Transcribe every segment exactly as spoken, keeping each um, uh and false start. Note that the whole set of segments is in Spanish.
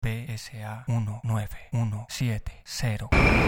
B S A uno nueve uno siete cero.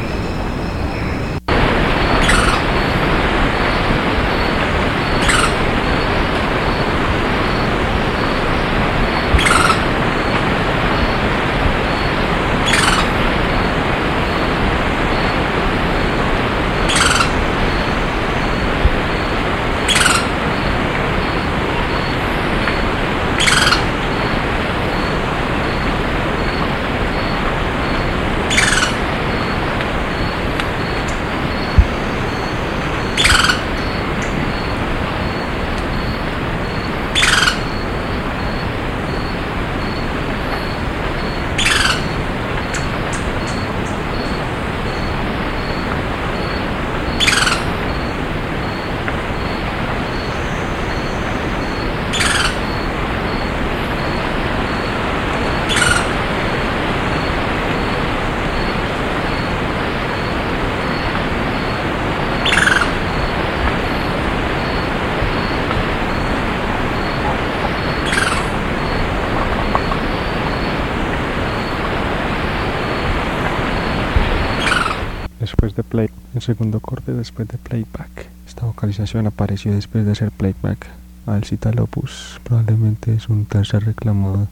Después de play, el segundo corte después de playback. Esta vocalización apareció después de hacer playback. Al Citalopus probablemente es un tercer reclamado.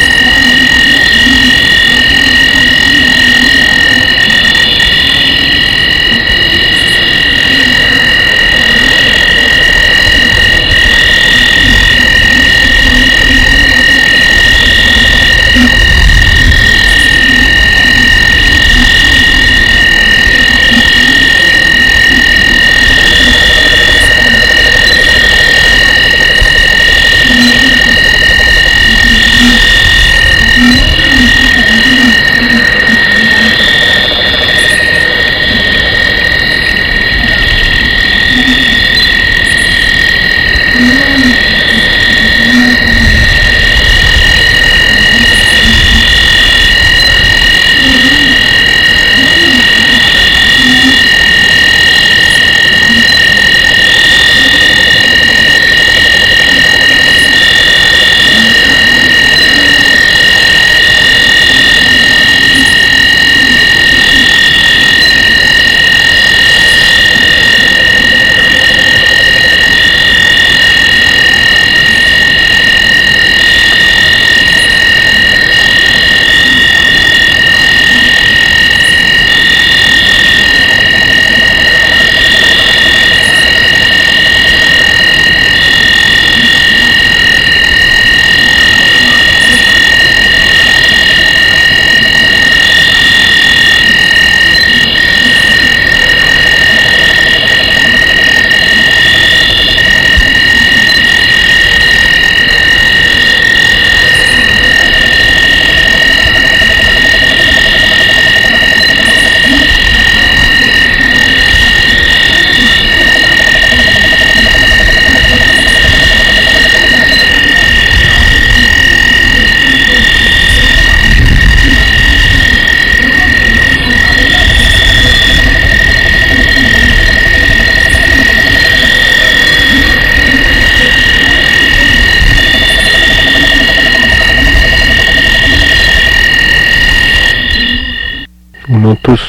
Minutos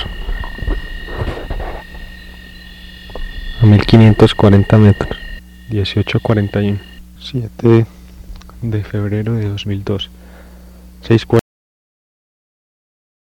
a mil quinientos cuarenta metros, dieciocho cuarenta y uno, siete de febrero de dos mil dos, seis